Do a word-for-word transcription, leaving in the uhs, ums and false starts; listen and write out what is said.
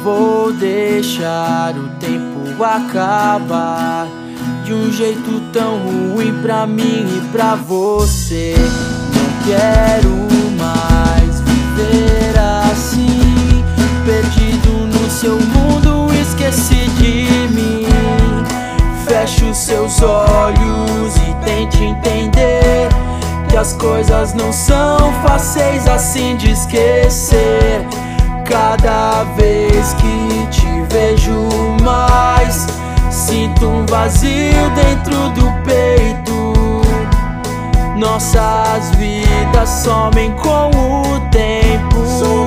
vou deixar o tempo acabar de um jeito tão ruim pra mim e pra você. Não quero mais viver assim, perdido no seu mundo, esqueci de mim. Feche os seus olhos e tente entender que as coisas não são fáceis assim de esquecer. Cada vez que te vejo mais, sinto um vazio dentro do peito. Nossas vidas somem com o tempo.